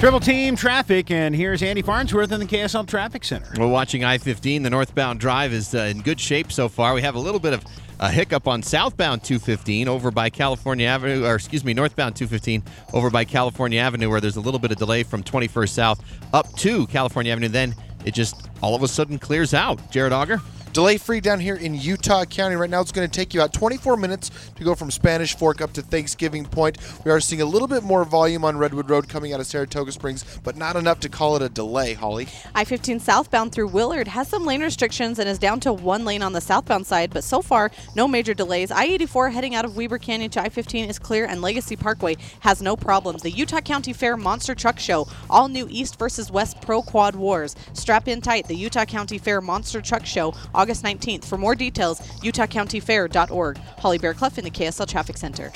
Triple Team Traffic, and here's Andy Farnsworth in the KSL Traffic Center. We're watching I-15. The northbound drive is in good shape so far. We have a little bit of a hiccup on southbound 215 over by California Avenue, northbound 215 over by California Avenue, where there's a little bit of delay from 21st South up to California Avenue. Then it just all of a sudden clears out. Jared Auger? Delay-free down here in Utah County. Right now it's going to take you about 24 minutes to go from Spanish Fork up to Thanksgiving Point. We are seeing a little bit more volume on Redwood Road coming out of Saratoga Springs, but not enough to call it a delay, Holly. I-15 southbound through Willard has some lane restrictions and is down to one lane on the southbound side, but so far, no major delays. I-84 heading out of Weber Canyon to I-15 is clear, and Legacy Parkway has no problems. The Utah County Fair Monster Truck Show, all new East versus West Pro Quad Wars. Strap in tight, the Utah County Fair Monster Truck Show, August 19th. For more details, utahcountyfair.org. Holly Bearclough in the KSL Traffic Center.